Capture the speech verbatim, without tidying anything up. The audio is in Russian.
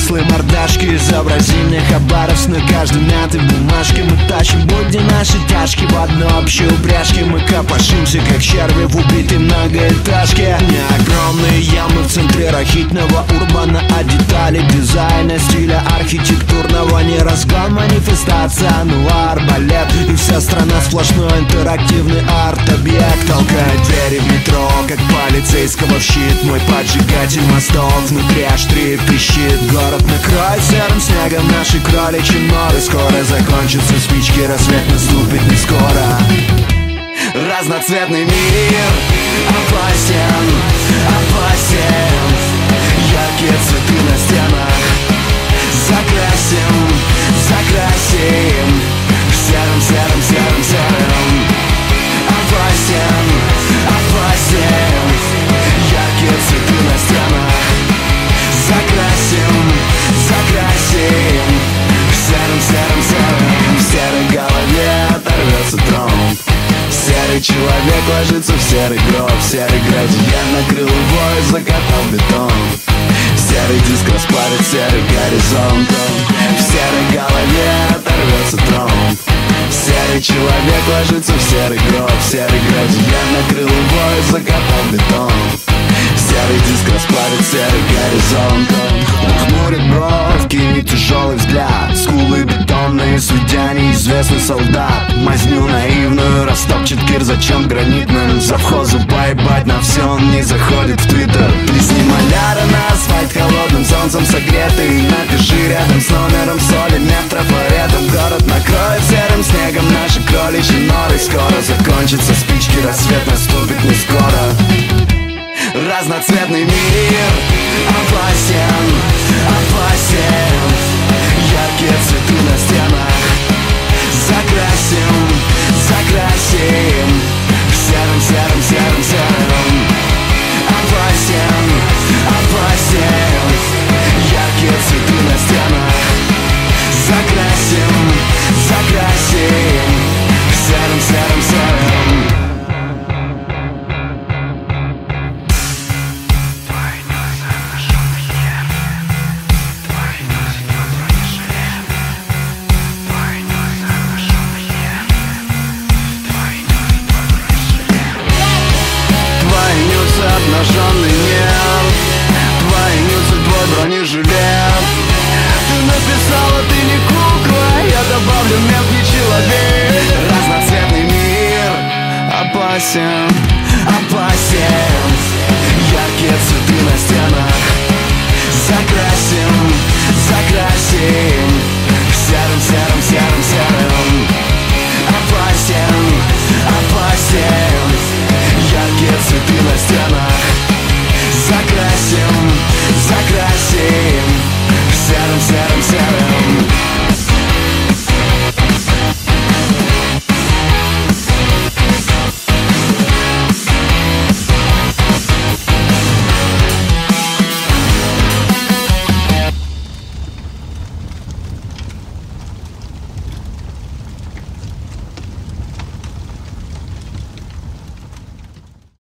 взрослые мордашки, изобрази мне хабаровск на каждой мятой бумажке. Мы тащим будни наши тяжки в одной общей упряжке. Мы копошимся, как черви в убитой многоэтажке. Не огромные ямы в центре рахитного урбана, а детали дизайна, стиля архитектурного. Не разгон, манифестация, нуар, балет. И вся страна сплошной интерактивный арт-объект. Толкает двери в метро, как полицейского в щит. Мой поджигатель мостов, внутри аж три пищит. Город накроет серым снегом наши кроличьи норы. Скоро закончатся спички, рассвет наступит не скоро. Разноцветный мир опасен, опасен. Яркие цветы на стенах закрасим, закрасим. Серым, серым, серым, серым. Опасен, опасен. Яркие цветы на стенах закрасим, закрасим. Серым, серым, серым. В серой голове оторвется трон. Серый человек ложится в серый гроб. Серый градиент накрыл его и закатал бетон. Серый диск распарит серый горизонт. В серой голове оторвется трон. Серый человек ложится в серый гроб. Серый градиент накрыл его и закатал бетон. Серый диск распарит серый горизонт. Он хмурит бровки и тяжелый взгляд. Скулы бетонные, судья неизвестный солдат. Мазню наивную растопчет кир, зачем гранитным завхозу поебать на все, он не заходит в твиттер. Плесни маляра на асфальт, холодным солнцем согретый. Напиши рядом с номером соли, мех трафаретом. Город накроет серым снегом наши кроличьи норы. Скоро закончатся спички, рассвет наступит не скоро. Разноцветный мир опасен, опасен. Яркие цветы на стенах закрасим, закрасим. Серым, серым, серым, серым. Опасен, опасен. Яркие цветы на стенах закрасим, закрасим. Серым, серым, серым. Обнаженный нерв, твои нюцы, твой бронежилет. Ты написала, ты не кукла, я добавлю мелкий человек. Разноцветный мир опасен, опасен. Яркие цветы на стенах закрасим, закрасим. Серым, серым, серым, серым. Опасен, опасен. Яркие цветы на стенах закрасим, закрасим. Серым, серым.